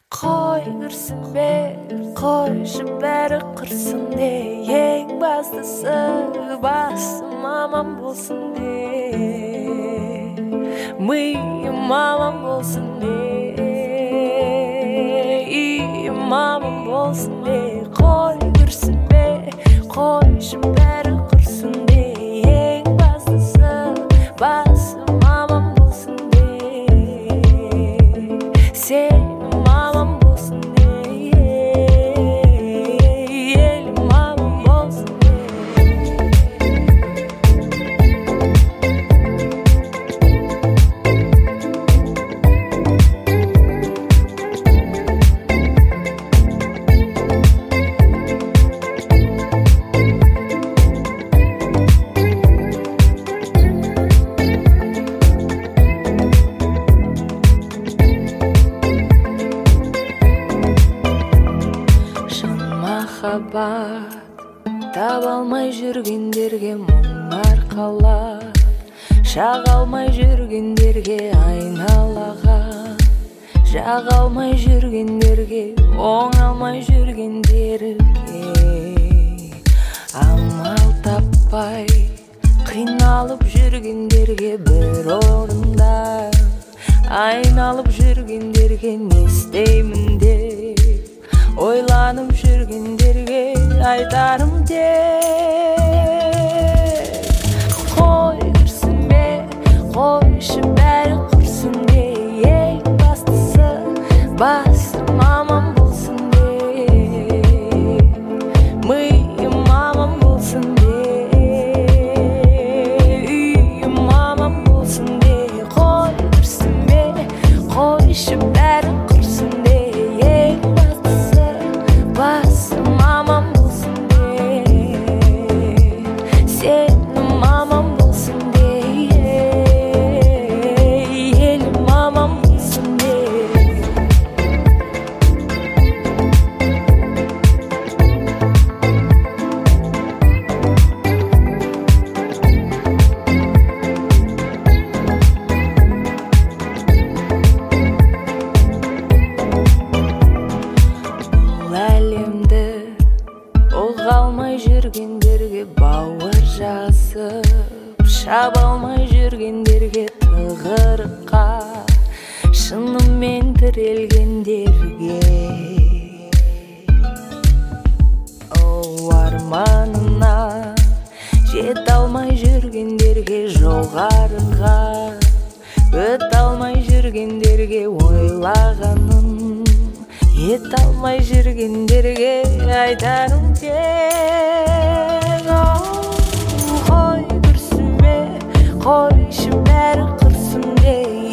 Қой күрсінбе, қойшы бәрі құрсын де, ең бастысы басым аман болсын де, миым аман болсын де, иім аман болсын де. Қой күрсінбе, қойшы бәрі құрсын де, ең бастысы басым аман болсын де, сен таба алмай жүргендерге мұңар қалар, шаға алмай жүргендерге айналаға, жаға алмай жүргендерге, оңалмай жүргендерге, амал таппай қиналып жүргендерге бір орында, айналып жүргендерге не істеймін деп ойланып жүргендерге айтарым тек, қой күрсінбе, қойшы бәрі құрсын де, ең бастысы басым аман болсын де, миым аман болсын де, үйім аман болсын де. Қой күрсінбе, қойшы бәрі құрсын де, ең бастысы басым аман болсын де, сенім аман болсын де, елім аман болсын де. Алмай жүргендерге бауыр жасып, шаба алмай жүргендерге тығырыққа, шынымен тірелгендерге, арманына жете алмай жүргендерге, жоғарыға өте алмай жүргендерге, ойлағанын ете алмай жүргендерге айтарым тек, қой күрсінбе, қойшы бәрі құрсын де,